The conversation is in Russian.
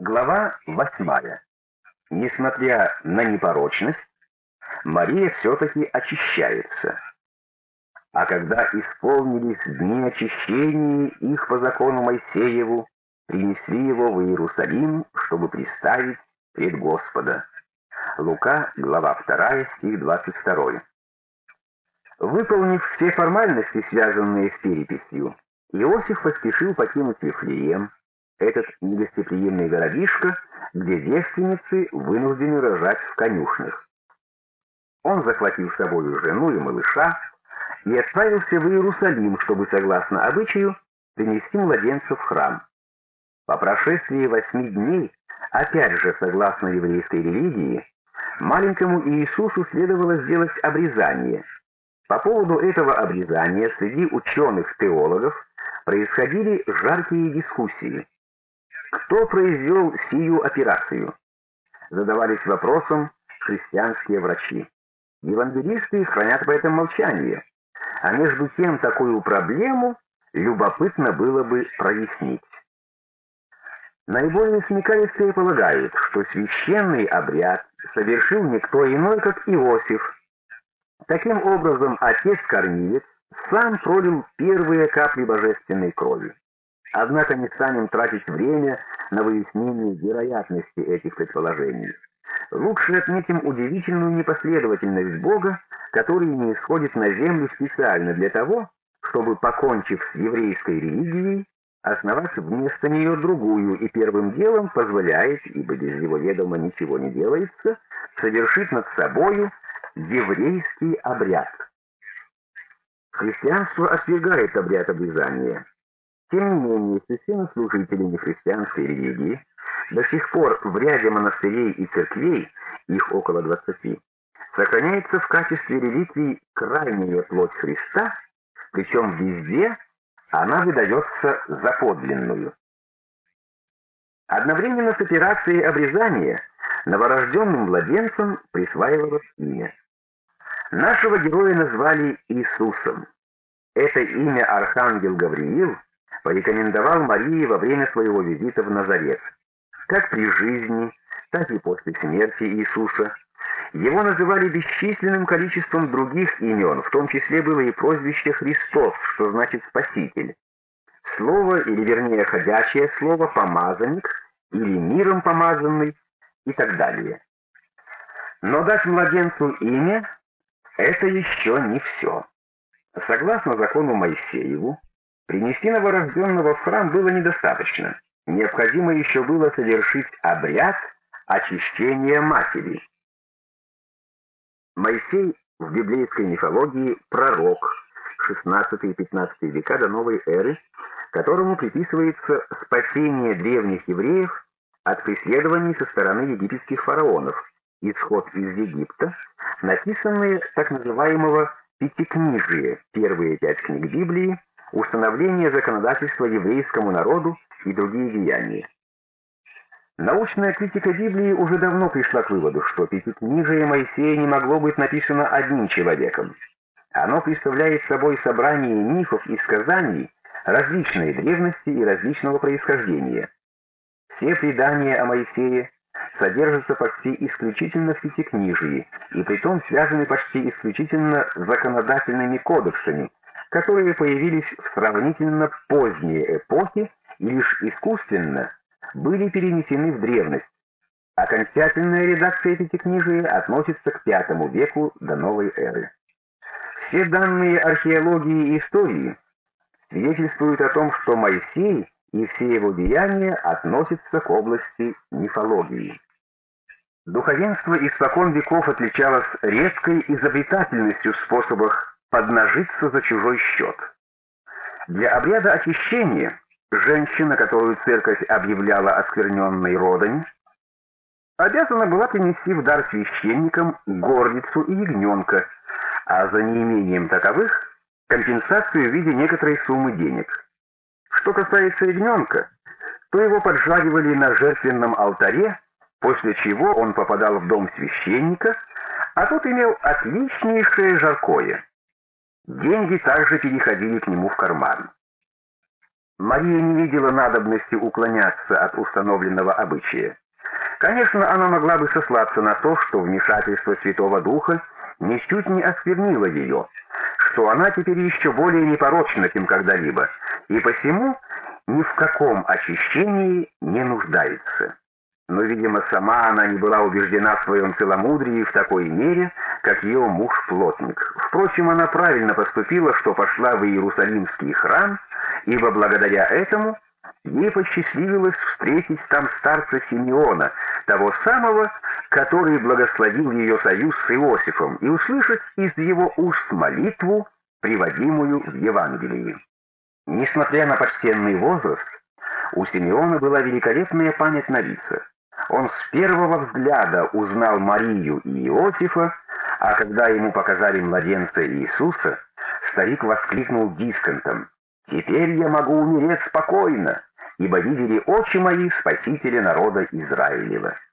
Глава 8. Несмотря на непорочность, Мария все-таки очищается. А когда исполнились дни очищения, их по закону Моисееву принесли его в Иерусалим, чтобы представить пред Господа. Лука, глава 2, стих 22. Выполнив все формальности, связанные с переписью, Иосиф поспешил покинуть Вифлеем, этот негостеприимный городишко, где девственницы вынуждены рожать в конюшнях. Он захватил с собой жену и малыша и отправился в Иерусалим, чтобы, согласно обычаю, принести младенца в храм. По прошествии 8 дней, опять же, согласно еврейской религии, маленькому Иисусу следовало сделать обрезание. По поводу этого обрезания среди ученых-теологов происходили жаркие дискуссии. Кто произвел сию операцию? Задавались вопросом христианские врачи. Евангелисты хранят по этому молчание, а между тем такую проблему любопытно было бы прояснить. Наиболее смекалистые полагают, что священный обряд совершил никто иной, как Иосиф. Таким образом, отец-кормилец сам пролил первые капли божественной крови. Однако не станем тратить время на выяснение вероятности этих предположений. Лучше отметим удивительную непоследовательность Бога, который не исходит на землю специально для того, чтобы, покончив с еврейской религией, основать вместо нее другую и первым делом позволяет, ибо без его ведома ничего не делается, совершить над собою еврейский обряд. Христианство отвергает обряд обрезания. Тем не менее, священнослужители нехристианской религии до сих пор в ряде монастырей и церквей, их около 20, сохраняется в качестве реликвий крайняя плоть Христа, причем везде она выдается за подлинную. Одновременно с операцией обрезания новорожденным младенцам присваивалось имя. Нашего героя назвали Иисусом. Это имя архангел Гавриил порекомендовал Марии во время своего визита в Назарет. Как при жизни, так и после смерти Иисуса его называли бесчисленным количеством других имен, в том числе было и прозвище Христос, что значит «спаситель». Слово, или вернее ходячее слово «помазанник» или «миром помазанный» и так далее. Но дать младенцу имя — это еще не все. Согласно закону Моисееву, принести новорожденного в храм было недостаточно. Необходимо еще было совершить обряд очищения матери. Моисей в библейской мифологии пророк, 16 и 15 века до новой эры, которому приписывается спасение древних евреев от преследований со стороны египетских фараонов, исход из Египта, написанные так называемого Пятикнижия, первые 5 книг Библии, установление законодательства еврейскому народу и другие деяния. Научная критика Библии уже давно пришла к выводу, что Пятикнижие Моисея не могло быть написано одним человеком. Оно представляет собой собрание мифов и сказаний различной древности и различного происхождения. Все предания о Моисее содержатся почти исключительно в Пятикнижии, и притом связаны почти исключительно с законодательными кодексами, которые появились в сравнительно поздние эпохи и лишь искусственно были перенесены в древность. Окончательная редакция Пятикнижия относится к V веку до новой эры. Все данные археологии и истории свидетельствуют о том, что Моисей и все его деяния относятся к области мифологии. Духовенство испокон веков отличалось редкой изобретательностью в способах поднажиться за чужой счет. Для обряда очищения женщина, которую церковь объявляла оскверненной родами, обязана была принести в дар священникам горницу и ягненка, а за неимением таковых компенсацию в виде некоторой суммы денег. Что касается ягненка, то его поджаривали на жертвенном алтаре, после чего он попадал в дом священника, а тот имел отличнейшее жаркое. Деньги также переходили к нему в карман. Мария не видела надобности уклоняться от установленного обычая. Конечно, она могла бы сослаться на то, что вмешательство Святого Духа ничуть не осквернило ее, что она теперь еще более непорочна, чем когда-либо, и посему ни в каком очищении не нуждается. Но, видимо, сама она не была убеждена в своем целомудрии в такой мере, как ее муж-плотник. Впрочем, она правильно поступила, что пошла в Иерусалимский храм, ибо благодаря этому ей посчастливилось встретить там старца Симеона, того самого, который благословил ее союз с Иосифом, и услышать из его уст молитву, приводимую в Евангелии. Несмотря на почтенный возраст, у Симеона была великолепная память на лица. Он с первого взгляда узнал Марию и Иосифа, а когда ему показали младенца Иисуса, старик воскликнул дисконтом: «Теперь я могу умереть спокойно, ибо видели очи мои Спасителя народа Израилева».